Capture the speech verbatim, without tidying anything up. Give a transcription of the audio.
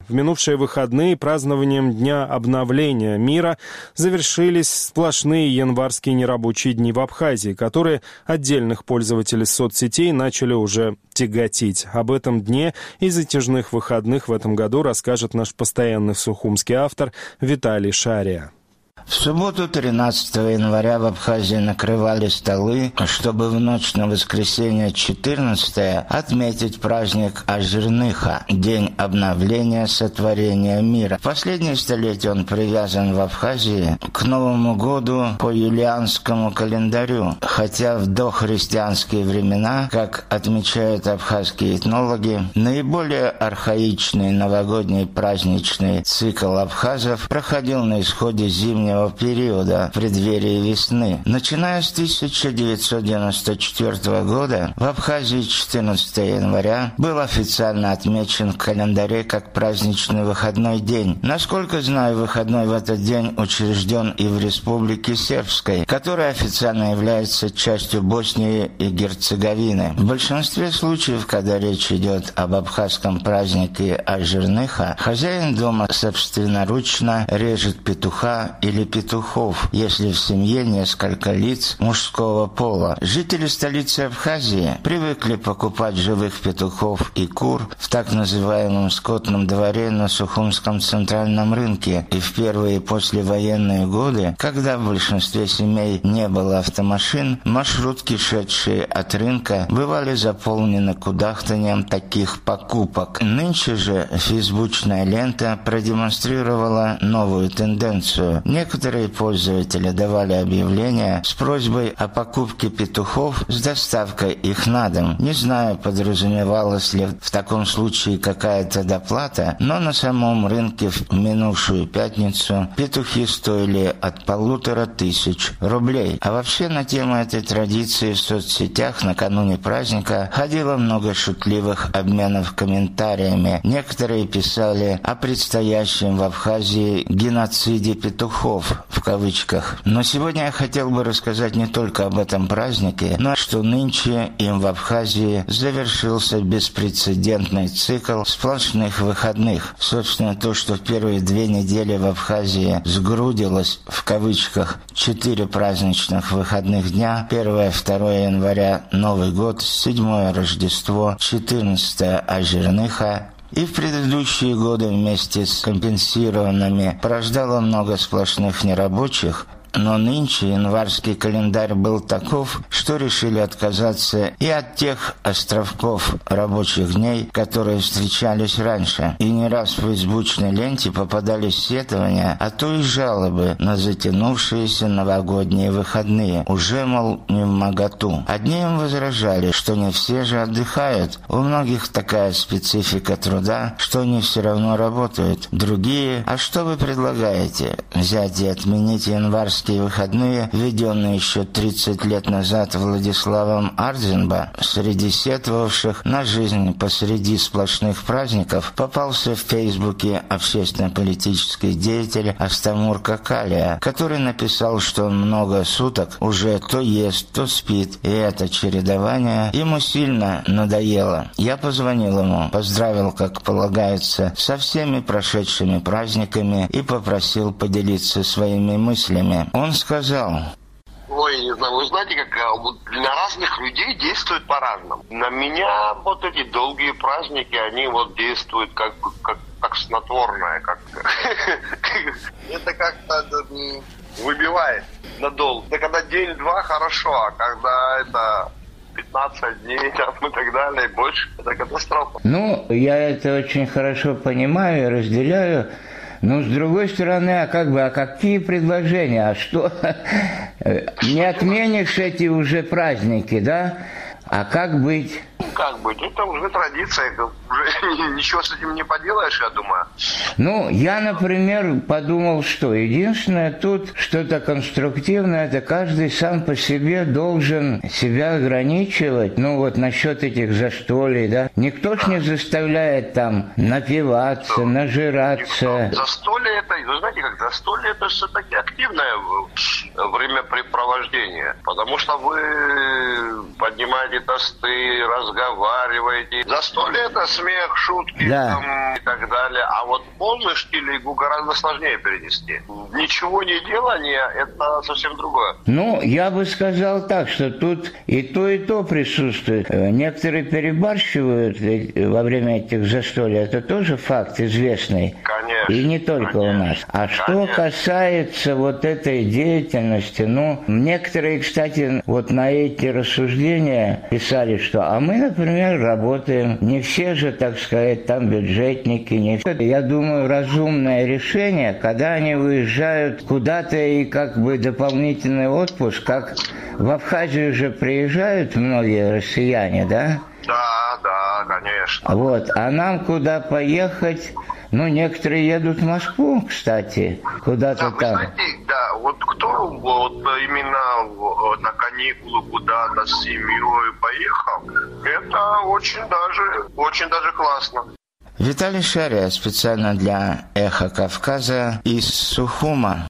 В минувшие выходные празднованием Дня обновления мира завершились сплошные январские нерабочие дни в Абхазии, которые отдельных пользователей соцсетей начали уже тяготить. Об этом дне и затяжных выходных в этом году расскажет наш постоянный сухумский автор Виталий Шария. В субботу, тринадцатого января, в Абхазии накрывали столы, чтобы в ночь на воскресенье четырнадцатое отметить праздник Ажирныха, день обновления сотворения мира. В последнее столетие он привязан в Абхазии к Новому году по юлианскому календарю, хотя в дохристианские времена, как отмечают абхазские этнологи, наиболее архаичный новогодний праздничный цикл абхазов проходил на исходе зимнего периода в преддверии весны. Начиная с тысяча девятьсот девяносто четвёртого года в Абхазии четырнадцатого января был официально отмечен в календаре как праздничный выходной день. Насколько знаю, выходной в этот день учрежден и в Республике Сербской, которая официально является частью Боснии и Герцеговины. В большинстве случаев, когда речь идет об абхазском празднике Ажирныха, хозяин дома собственноручно режет петуха или петухов, если в семье несколько лиц мужского пола. Жители столицы Абхазии привыкли покупать живых петухов и кур в так называемом скотном дворе на Сухумском центральном рынке, и в первые послевоенные годы, когда в большинстве семей не было автомашин, маршрутки, шедшие от рынка, бывали заполнены кудахтанием таких покупок. Нынче же фейсбучная лента продемонстрировала новую тенденцию. Некоторые пользователи давали объявления с просьбой о покупке петухов с доставкой их на дом. Не знаю, подразумевалась ли в таком случае какая-то доплата, но на самом рынке в минувшую пятницу петухи стоили от полутора тысяч рублей. А вообще на тему этой традиции в соцсетях накануне праздника ходило много шутливых обменов комментариями. Некоторые писали о предстоящем в Абхазии геноциде петухов, в кавычках. Но сегодня я хотел бы рассказать не только об этом празднике, но что нынче им в Абхазии завершился беспрецедентный цикл сплошных выходных. Собственно, то, что в первые две недели в Абхазии сгрудилось, в кавычках, четыре праздничных выходных дня, первое-второе января Новый год, седьмое Рождество, четырнадцатое Ажирныха, и в предыдущие годы вместе с компенсированными порождало много сплошных нерабочих, но нынче январский календарь был таков, что решили отказаться и от тех островков рабочих дней, которые встречались раньше. И не раз в фейсбучной ленте попадались сетования, а то и жалобы на затянувшиеся новогодние выходные. Уже, мол, не вмоготу. Одни им возражали, что не все же отдыхают. У многих такая специфика труда, что они все равно работают. Другие: а что вы предлагаете? Взять и отменить январский выходные, введенные еще тридцать лет назад Владиславом Ардзинба. Среди сетовавших на жизнь посреди сплошных праздников попался в Фейсбуке общественно-политический деятель Астамур Какалия, который написал, что он много суток уже то ест, то спит, и это чередование ему сильно надоело. Я позвонил ему, поздравил, как полагается, со всеми прошедшими праздниками и попросил поделиться своими мыслями. Он сказал: ой, не знаю, вы знаете, как вот для разных людей действует по-разному. На меня вот эти долгие праздники, они вот действуют как как, как снотворное, как это как-то выбивает надолго. Да когда день-два хорошо, а когда это пятнадцать дней там, и так далее, и больше, это катастрофа. Ну, я это очень хорошо понимаю и разделяю. Но, с другой стороны, а как бы, а какие предложения? А что? Не отменишь эти уже праздники, да? А как быть? Как быть? Это уже традиция, уже ничего с этим не поделаешь, я думаю. Ну, я, например, подумал, что единственное тут что-то конструктивное, это каждый сам по себе должен себя ограничивать. Ну, вот насчет этих застолий, да? Никто ж не заставляет там напиваться, да, нажираться. Никто. Застолье это, вы знаете, как застолье это все-таки активное времяпрепровождение, потому что вы поднимаете тосты, разговариваете, разговариваете. Застолье — это смех, шутки, да. там, и так далее. А вот полный штилигу гораздо сложнее перенести. Ничего не делание — это совсем другое. Ну, я бы сказал так, что тут и то, и то присутствует. Некоторые перебарщивают во время этих застолий. Это тоже факт известный. Конечно. И не только конечно, у нас. А конечно. Что касается вот этой деятельности, ну, некоторые, кстати, вот на эти рассуждения писали, что, а мы, например, работаем. Не все же, так сказать, там бюджетники, не все. Я думаю, разумное решение, когда они выезжают куда-то и как бы дополнительный отпуск, как в Абхазию же приезжают многие россияне, да? Да, да, конечно. Вот, а нам куда поехать? Ну, некоторые едут в Москву, кстати, куда-то да, там. Вы знаете, да, вот кто вот именно на каникулы куда-то с семьей поехал, это очень даже, очень даже классно. Виталий Шария специально для «Эхо Кавказа» из Сухума.